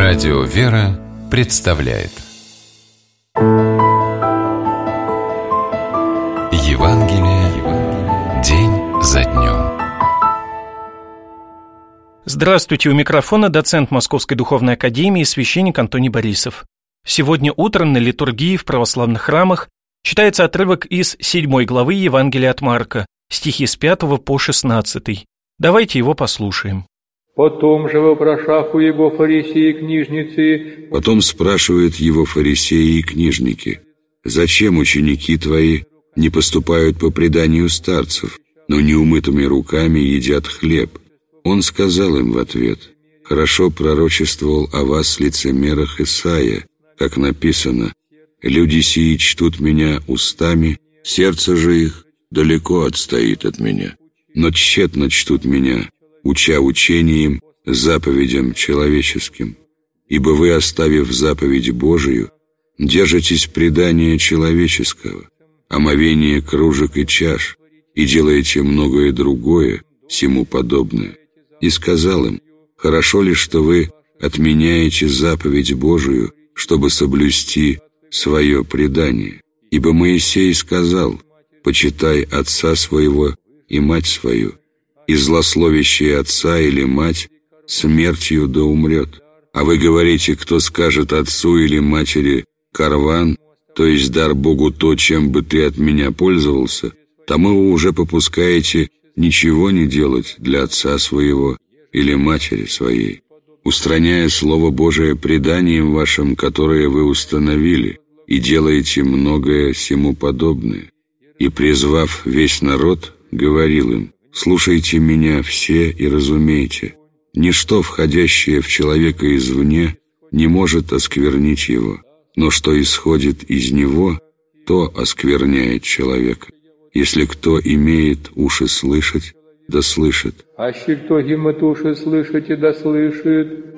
Радио «Вера» представляет Евангелие день за днем. Здравствуйте, у микрофона доцент Московской Духовной Академии, священник Антоний Борисов. Сегодня утром на литургии в православных храмах читается отрывок из 7 главы Евангелия от Марка, стихи с 5 по 16. Давайте его послушаем. Потом же вопрошах у его фарисеи и книжницы. Потом спрашивают его фарисеи и книжники: «Зачем ученики твои не поступают по преданию старцев, но неумытыми руками едят хлеб?» Он сказал им в ответ: «Хорошо пророчествовал о вас лицемерах Исайя, как написано: люди сии чтут меня устами, сердце же их далеко отстоит от меня, но тщетно чтут меня, уча учением, заповедям человеческим. Ибо вы, оставив заповедь Божию, держитесь предания человеческого, омовения кружек и чаш, и делаете многое другое, сему подобное». И сказал им: «Хорошо ли, что вы отменяете заповедь Божию, чтобы соблюсти свое предание? Ибо Моисей сказал: почитай отца своего и мать свою, и злословящий отца или мать смертью да умрет. А вы говорите: кто скажет отцу или матери карван, то есть дар Богу то, чем бы ты от меня пользовался, тому вы уже попускаете ничего не делать для отца своего или матери своей, устраняя Слово Божие преданием вашим, которое вы установили, и делаете многое сему подобное». И, призвав весь народ, говорил им: «Слушайте меня все и разумейте, ничто, входящее в человека извне, не может осквернить его, но что исходит из него, то оскверняет человека. Если кто имеет уши слышать, да слышит». Аще кто имеет уши слышать, и да слышит.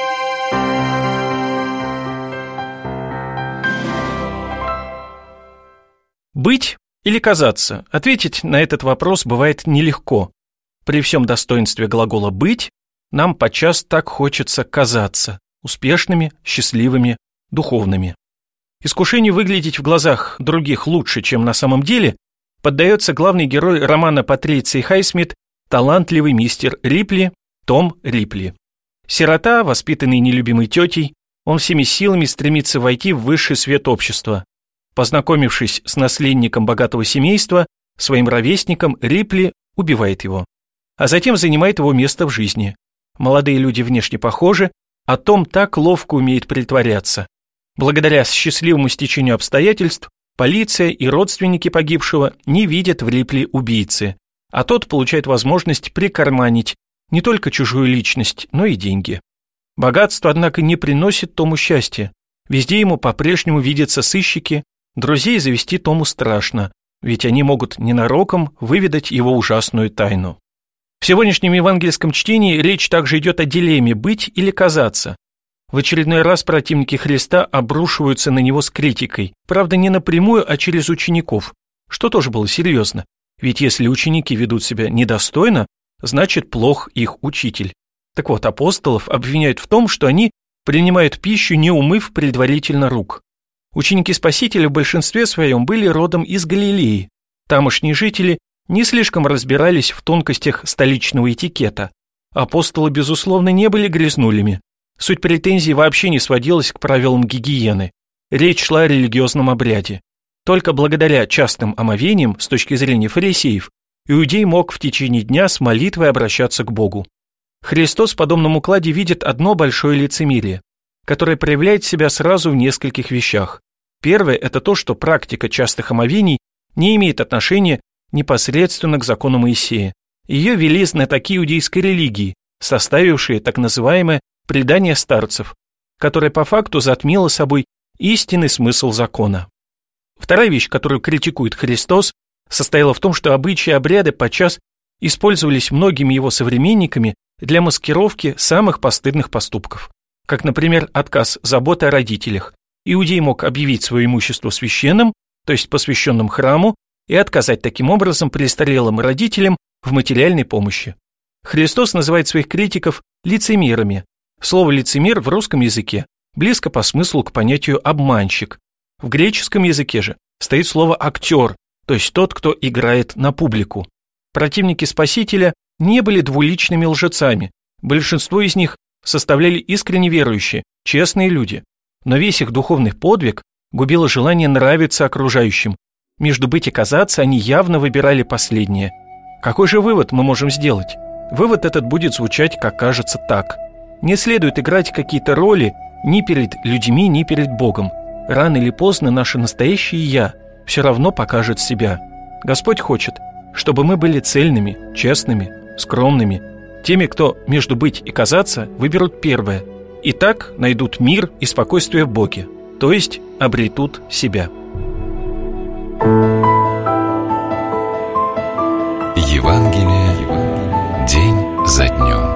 Быть или казаться? Ответить на этот вопрос бывает нелегко. При всем достоинстве глагола «быть» нам подчас так хочется казаться успешными, счастливыми, духовными. Искушению выглядеть в глазах других лучше, чем на самом деле, поддается главный герой романа Патриции Хайсмит, талантливый мистер Рипли, Том Рипли. Сирота, воспитанный нелюбимой тетей, он всеми силами стремится войти в высший свет общества. Познакомившись с наследником богатого семейства, своим ровесником, Рипли убивает его, а затем занимает его место в жизни. Молодые люди внешне похожи, а Том так ловко умеет притворяться. Благодаря счастливому стечению обстоятельств, полиция и родственники погибшего не видят в Рипли убийцы, а тот получает возможность прикарманить не только чужую личность, но и деньги. Богатство, однако, не приносит Тому счастья. Везде ему по-прежнему видятся сыщики. Друзей завести Тому страшно, ведь они могут ненароком выведать его ужасную тайну. В сегодняшнем евангельском чтении речь также идет о дилемме «быть или казаться». В очередной раз противники Христа обрушиваются на него с критикой, правда, не напрямую, а через учеников, что тоже было серьезно, ведь если ученики ведут себя недостойно, значит плох их учитель. Так вот, апостолов обвиняют в том, что они принимают пищу, не умыв предварительно рук. Ученики Спасителя в большинстве своем были родом из Галилеи. Тамошние жители не слишком разбирались в тонкостях столичного этикета. Апостолы, безусловно, не были грязнулями. Суть претензий вообще не сводилась к правилам гигиены. Речь шла о религиозном обряде. Только благодаря частым омовениям, с точки зрения фарисеев, иудей мог в течение дня с молитвой обращаться к Богу. Христос в подобном укладе видит одно большое лицемерие, которое проявляет себя сразу в нескольких вещах. Первое – это то, что практика частых омовений не имеет отношения непосредственно к закону Моисея. Ее вели знатоки иудейской религии, составившие так называемое предание старцев, которое по факту затмило собой истинный смысл закона. Вторая вещь, которую критикует Христос, состояла в том, что обычаи и обряды подчас использовались многими его современниками для маскировки самых постыдных поступков, как, например, отказ заботы о родителях. Иудей мог объявить свое имущество священным, то есть посвященным храму, и отказать таким образом престарелым родителям в материальной помощи. Христос называет своих критиков лицемерами, Слово «лицемер» в русском языке близко по смыслу к понятию «обманщик». В греческом языке же стоит слово «актер», то есть тот, кто играет на публику. Противники Спасителя не были двуличными лжецами. Большинство из них составляли искренне верующие, честные люди. Но весь их духовный подвиг губило желание нравиться окружающим. Между быть и казаться они явно выбирали последнее. Какой же вывод мы можем сделать? Вывод этот будет звучать, как кажется, так. Не следует играть какие-то роли ни перед людьми, ни перед Богом. Рано или поздно наше настоящее «я» все равно покажет себя. Господь хочет, чтобы мы были цельными, честными, скромными, теми, кто между быть и казаться выберут первое, и так найдут мир и спокойствие в Боге, то есть обретут себя. Евангелие день за днем.